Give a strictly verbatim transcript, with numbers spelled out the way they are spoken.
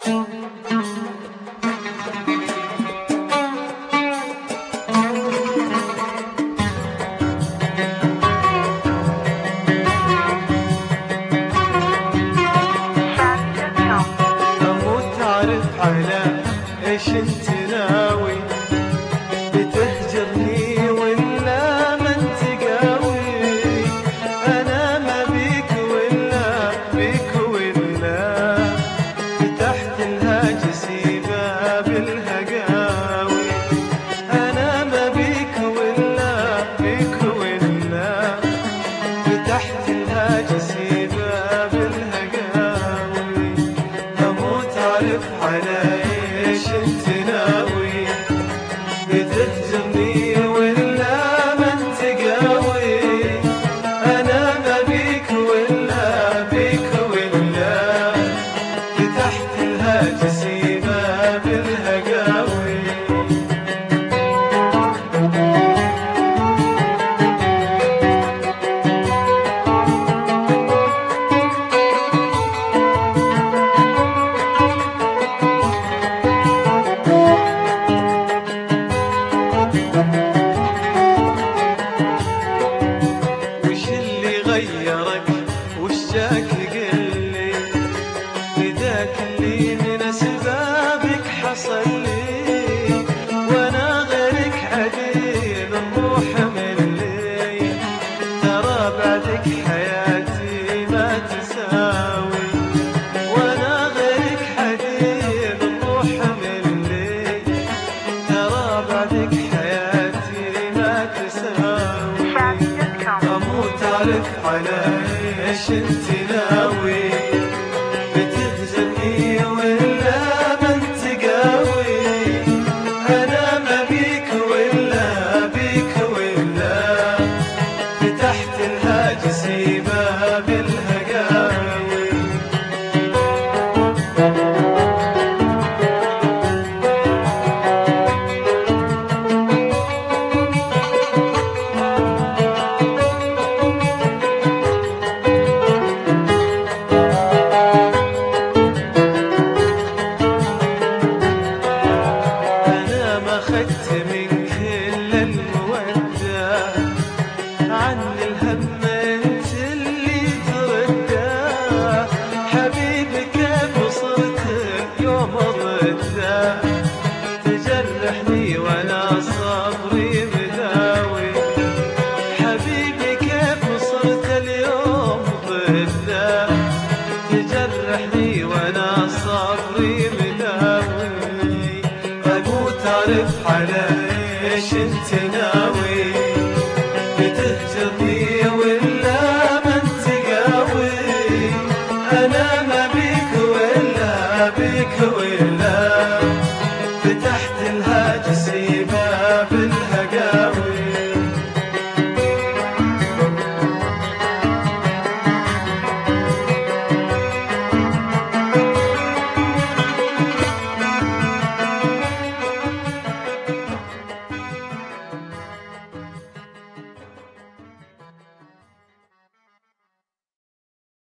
ايش انت ناوي بتهجرني ولا ما انت قاوي؟ انا ما بيك ولا بيك ولا فتحت الهاجسي باب الهقاوي. انا ما بيك ولا بيك ولا فتحت الهاجسي باب الهقاوي. اموت اعرف علي ايش انت ناوي بتهجرني ولا ما انت قاوي؟ انا ما بيك ولا بيك ولا فتحت الهاجسي باب الهقاوي. وش اللي غيرك وش جاك قلي بذاك اللي من اسبابك حصل لي؟ وانا غيرك عديل الروح مني، ترى بعدك حياتي ما تساوي. وانا غيرك عديل الروح مني، ترى بعدك حياتي ما تساوي. اموت اعرف على ايش انت ناوي بتهجرني ولا ما انت قاوي؟ انا ما بيك ولا بيك ولا فتحت الهاجسي باب الهقاوي. أخذت من كل المودة عن الهم انت اللي ترده. حبيبي كيف صرت يوم ضده، تجرحني وانا صبري مداوي. حبيبي كيف صرت اليوم ضده، تجرحني وانا صبري مداوي. اموت اعرف على ايش انت ناوي بتهجرني ولا ما انت قاوي؟ انا ما بيك ولا بيك ولا فتحت الهاجسي